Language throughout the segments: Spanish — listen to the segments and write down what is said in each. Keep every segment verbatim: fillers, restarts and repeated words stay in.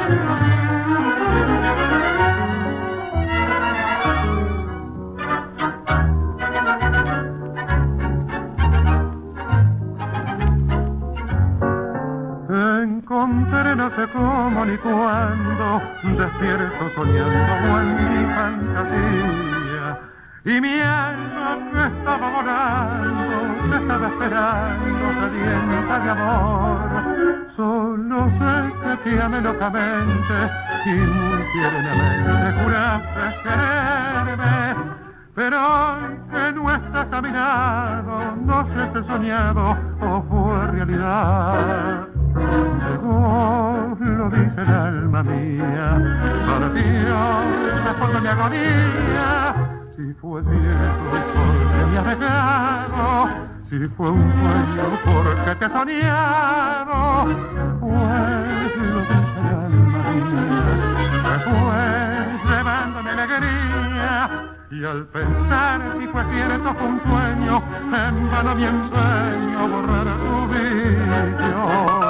Encontré no sé cómo ni cuándo, despierto soñando en mi fantasía, y mi alma que estaba volando, que estaba esperando sedienta de amor. Solo sé que te amé locamente y muy tiernamente juraste quererme, pero hoy que no estás a mi lado, no sé si he soñado o fue realidad. Llegó, lo dice el alma mía, partió después de mi agonía. Si fue cierto porque me has dejado, si fue un sueño porque te he soñado, pues lo dice el alma mía. Después llevándome alegría, y al pensar si fue cierto fue un sueño, en vano mi empeño borrar tu vicio.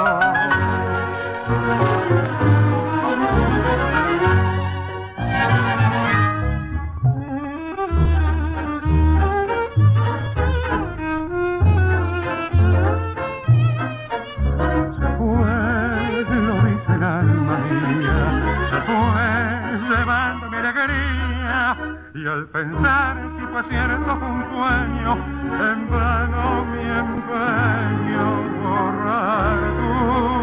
Y al pensar si fue cierto fue un sueño, en vano mi empeño borrar tu